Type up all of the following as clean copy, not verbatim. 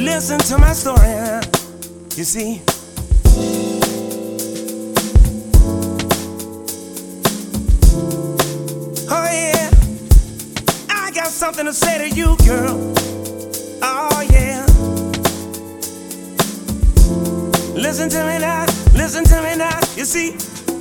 listen to my story. You see, oh yeah, I got something to say to you, girl. Oh yeah, listen to me now, listen to me now. You see,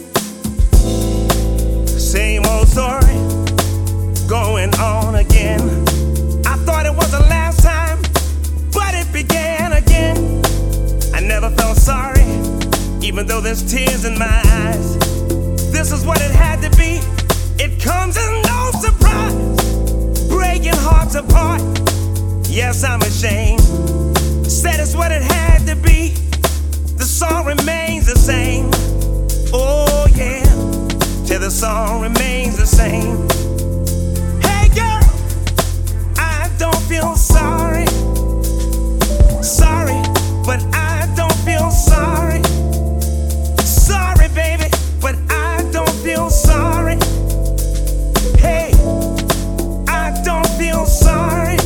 same old story going on again. I thought it was the last time, but it began again. I never felt sorry, even though there's tears in my eyes. This is what it had to be. It comes as no surprise, breaking hearts apart. Yes, I'm ashamed. Said it's what it had to be. The song remains the same. Oh yeah, till the song remains the same. Hey girl, I don't feel sorry. Sorry, but I don't feel sorry. Sorry, baby, but I don't feel sorry. Hey, I don't feel sorry.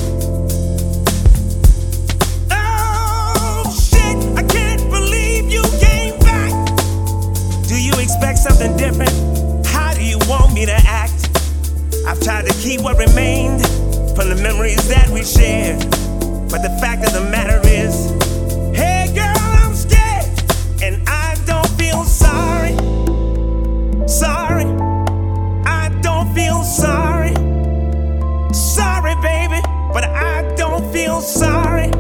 Oh shit, I can't believe you came back. Do you expect something different? How do you want me to act? I've tried to keep what remained from the memories that we shared, but the fact of the matter is, hey girl, I'm scared, and I don't feel sorry. Sorry, I don't feel sorry. Sorry, baby, but I don't feel sorry.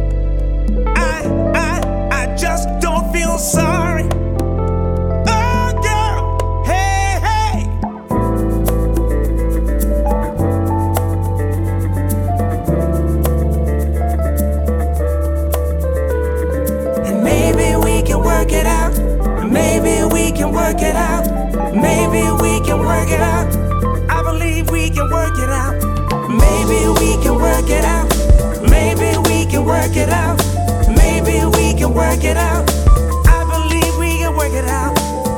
I just don't feel sorry. Oh girl, hey, hey. And maybe we can work it out. Maybe we can work it out. Maybe we can work it out. I believe we can work it out. Maybe we can work it out. Maybe we can work it out. Maybe we can work it out. I believe we can work it out.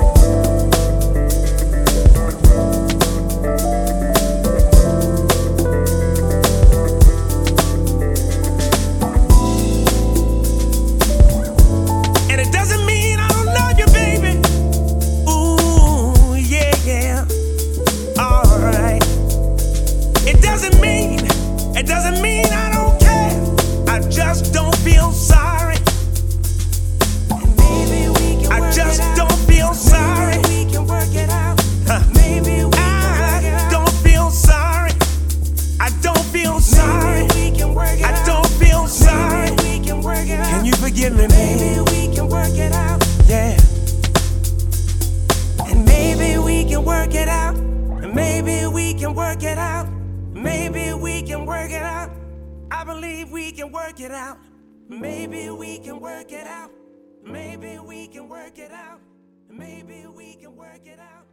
And it doesn't mean I don't love you, baby. Ooh, yeah, yeah. Alright. It doesn't mean I don't care. I just don't feel sorry. And maybe we can work it out. Don't feel sorry. Maybe we can work it out. Maybe we can work it out. I don't feel sorry. I don't feel sorry. Maybe we can work it out. I don't feel sorry. Maybe we can work it out. Can you forgive me, baby? Maybe we can work it out. Yeah. And maybe we can work it out. And maybe we can work it out. Maybe we can work it out. I believe we can work it out. Maybe we can work it out. Maybe we can work it out. Maybe we can work it out.